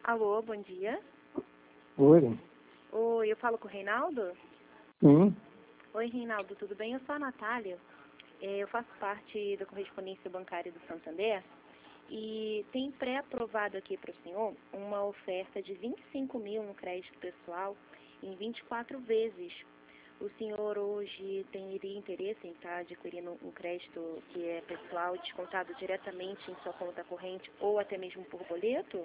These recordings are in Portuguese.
Alô, bom dia. Oi. Oi, eu falo com o Reinaldo? Sim. Oi, Reinaldo, tudo bem? Eu sou a Natália. Eu faço parte da correspondência bancária do Santander e tem pré-aprovado aqui para o senhor uma oferta de 25 mil no crédito pessoal em 24 vezes. O senhor hoje teria interesse em estar adquirindo um crédito que é pessoal descontado diretamente em sua conta corrente ou até mesmo por boleto?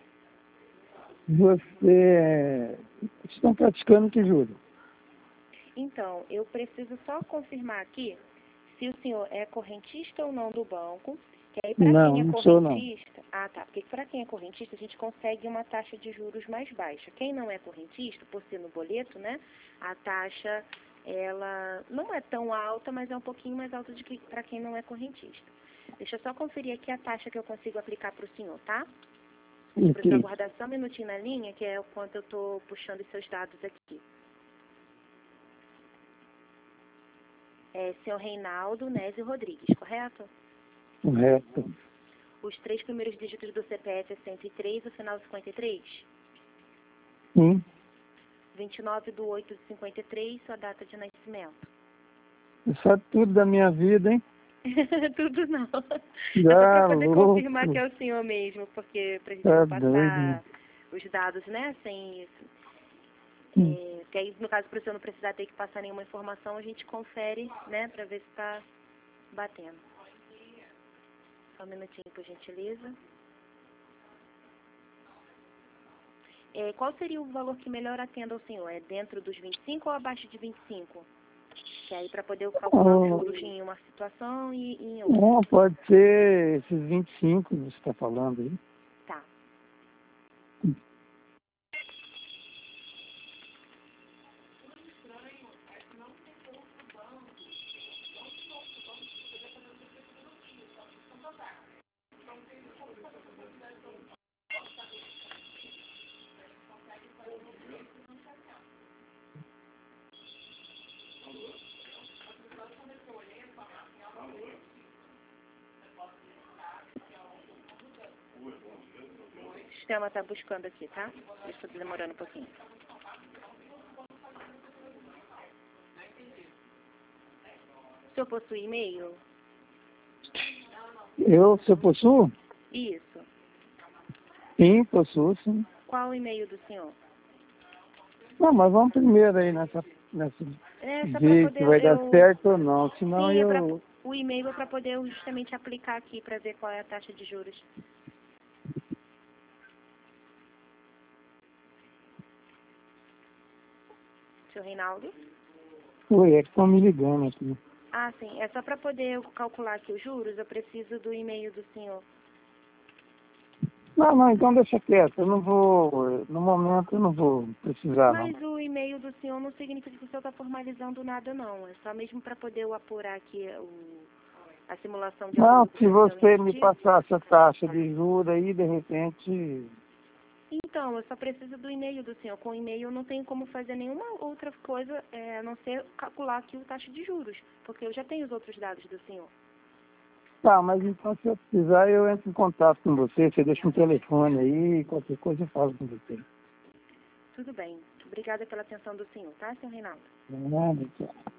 Estão praticando que juro? Então, eu preciso só confirmar aqui se o senhor é correntista ou não do banco, que aí para Não, quem é não sou não. correntista, porque para quem é correntista a gente consegue uma taxa de juros mais baixa. Quem não é correntista, por ser no boleto, né, a taxa ela não é tão alta, mas é um pouquinho mais alta do que para quem não é correntista. Deixa eu só conferir aqui a taxa que eu consigo aplicar para o senhor, tá? Para o senhor Ok. aguardar só um minutinho na linha, que é o quanto eu estou puxando os seus dados aqui. É senhor Reinaldo Nézio Rodrigues, correto? Correto. Os 3 primeiros dígitos do CPF é 103, o final 53? Sim. 29/8/53, sua data de nascimento. Você sabe tudo da minha vida, hein? Tudo não. É só para Ah, poder louco. confirmar que é o senhor mesmo, porque pra gente Tá não doido. passar os dados, né, sem isso. Hum. Que aí, no caso, para o senhor não precisar ter que passar nenhuma informação, a gente confere, né, para ver se está batendo. Só um minutinho, por gentileza. Qual seria o valor que melhor atenda ao senhor? É dentro dos 25 ou abaixo de 25? Que aí para poder eu calcular os juros em uma situação e em outra. Não, pode ser esses 25 que você está falando aí. Tá. O sistema está buscando aqui, tá? Isso está demorando um pouquinho. O senhor possui e-mail? Se eu possuo? Isso. Sim, possuo, sim. Qual o e-mail do senhor? Não, mas vamos primeiro aí nessa Só para ver se poder vai dar eu... certo ou não. Senão Sim, eu... o e-mail é para poder eu justamente aplicar aqui para ver qual é a taxa de juros. Seu Reinaldo? Oi, é que estão me ligando aqui. Ah, sim. É só para poder eu calcular aqui os juros, eu preciso do e-mail do senhor. Não, então deixa quieto. Eu não vou... No momento eu não vou precisar, não. Mas o e-mail do senhor não significa que o senhor está formalizando nada, não. É só mesmo para poder eu apurar aqui a simulação de Não, acordo com se o que o senhor me você me pediu. passar essa taxa de juros aí, de repente... Então, eu só preciso do e-mail do senhor. Com o e-mail eu não tenho como fazer nenhuma outra coisa, a não ser calcular aqui o taxa de juros, porque eu já tenho os outros dados do senhor. Tá, mas então se eu precisar, eu entro em contato com você. Você deixa um telefone aí, qualquer coisa eu falo com você. Tudo bem. Obrigada pela atenção do senhor, tá, senhor Reinaldo? Não, é nada, tchau.